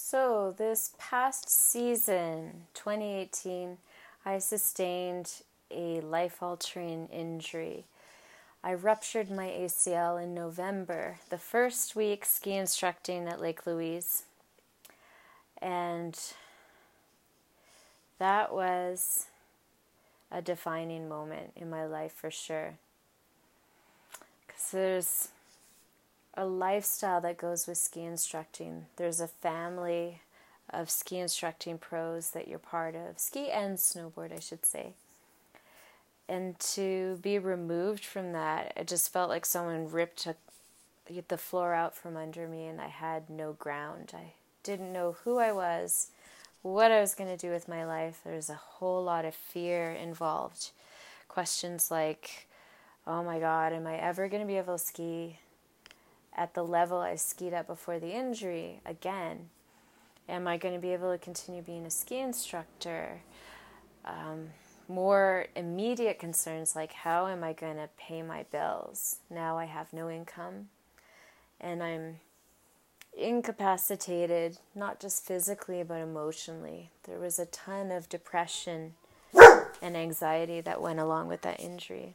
So, this past season, 2018, I sustained a life-altering injury. I ruptured my ACL in November, the first week ski instructing at Lake Louise. And that was a defining moment in my life for sure. Because there's a lifestyle that goes with ski instructing. There's a family of ski instructing pros that you're part of. Ski and snowboard, I should say. And to be removed from that, it just felt like someone ripped the floor out from under me and I had no ground. I didn't know who I was, what I was going to do with my life. There's a whole lot of fear involved. Questions like, oh my God, am I ever going to be able to ski at the level I skied at before the injury again? Am I going to be able to continue being a ski instructor? More immediate concerns like, how am I going to pay my bills? Now I have no income and I'm incapacitated, not just physically but emotionally. There was a ton of depression and anxiety that went along with that injury.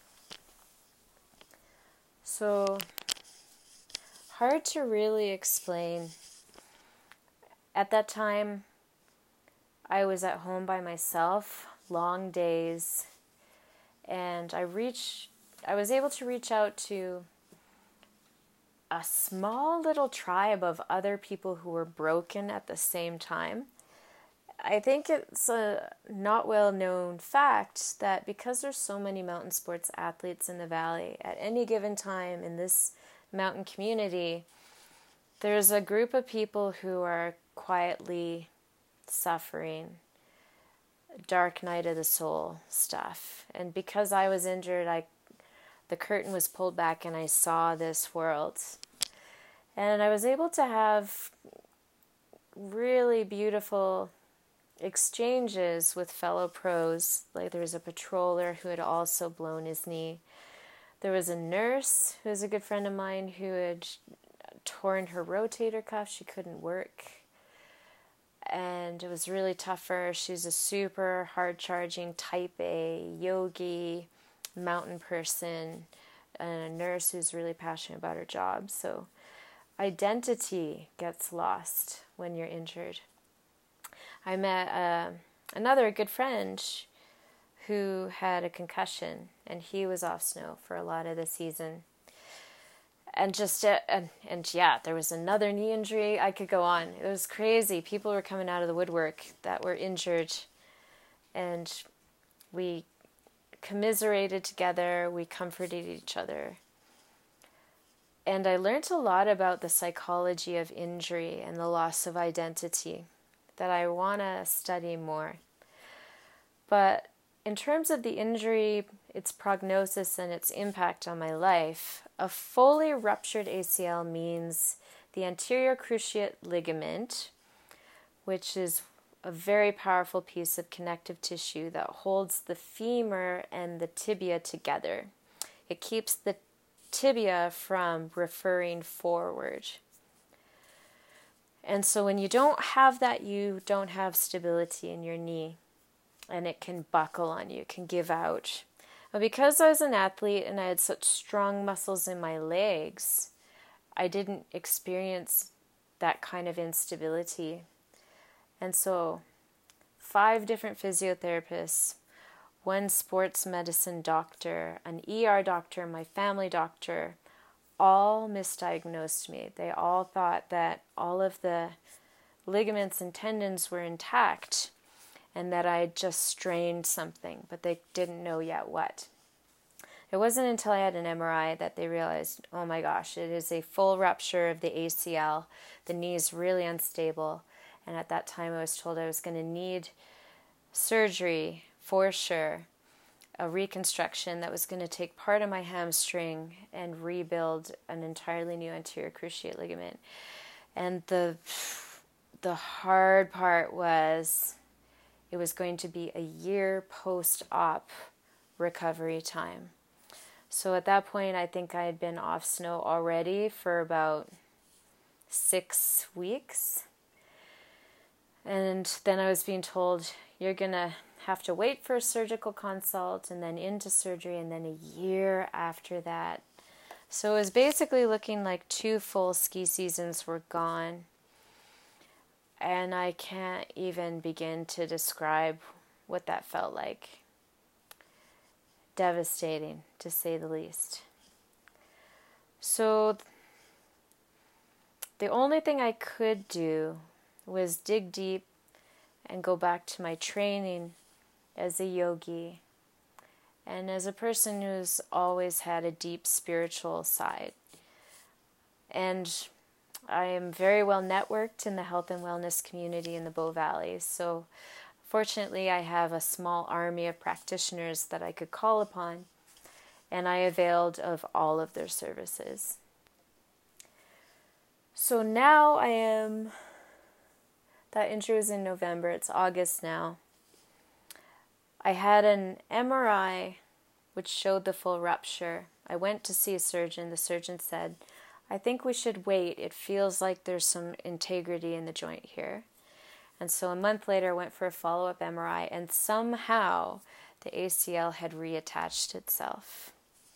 So, hard to really explain. At that time, I was at home by myself, long days, and I was able to reach out to a small little tribe of other people who were broken at the same time. I think it's a not well known fact that because there's so many mountain sports athletes in the valley, at any given time in this mountain community, there's a group of people who are quietly suffering dark night of the soul stuff. And because I was injured, the curtain was pulled back and I saw this world. And I was able to have really beautiful exchanges with fellow pros. Like there was a patroller who had also blown his knee. There was a nurse who was a good friend of mine who had torn her rotator cuff. She couldn't work. And it was really tough for her. She's a super hard-charging type A yogi, mountain person, and a nurse who's really passionate about her job. So identity gets lost when you're injured. I met another good friend who had a concussion, and he was off snow for a lot of the season. And there was another knee injury. I could go on. It was crazy. People were coming out of the woodwork that were injured, and we commiserated together. We comforted each other. And I learned a lot about the psychology of injury and the loss of identity that I want to study more. But in terms of the injury, its prognosis and its impact on my life, a fully ruptured ACL means the anterior cruciate ligament, which is a very powerful piece of connective tissue that holds the femur and the tibia together. It keeps the tibia from referring forward. And so when you don't have that, you don't have stability in your knee. And it can buckle on you, it can give out. But because I was an athlete and I had such strong muscles in my legs, I didn't experience that kind of instability. And so 5 different physiotherapists, 1 sports medicine doctor, an ER doctor, my family doctor, all misdiagnosed me. They all thought that all of the ligaments and tendons were intact, and that I had just strained something, but they didn't know yet what. It wasn't until I had an MRI that they realized, oh my gosh, it is a full rupture of the ACL. The knee is really unstable, and at that time I was told I was going to need surgery for sure, a reconstruction that was going to take part of my hamstring and rebuild an entirely new anterior cruciate ligament. And the hard part was it was going to be a year post-op recovery time. So at that point, I think I had been off snow already for about 6 weeks. And then I was being told, you're going to have to wait for a surgical consult and then into surgery and then a year after that. So it was basically looking like 2 full ski seasons were gone. And I can't even begin to describe what that felt like. Devastating, to say the least. So the only thing I could do was dig deep and go back to my training as a yogi and as a person who's always had a deep spiritual side. And I am very well networked in the health and wellness community in the Bow Valley. So fortunately, I have a small army of practitioners that I could call upon, and I availed of all of their services. So now that injury was in November, it's August now. I had an MRI which showed the full rupture. I went to see a surgeon. The surgeon said, I think we should wait. It feels like there's some integrity in the joint here. And so a month later, I went for a follow-up MRI, and somehow the ACL had reattached itself.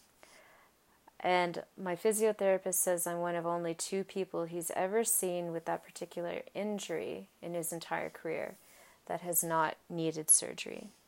And my physiotherapist says I'm one of only 2 people he's ever seen with that particular injury in his entire career that has not needed surgery.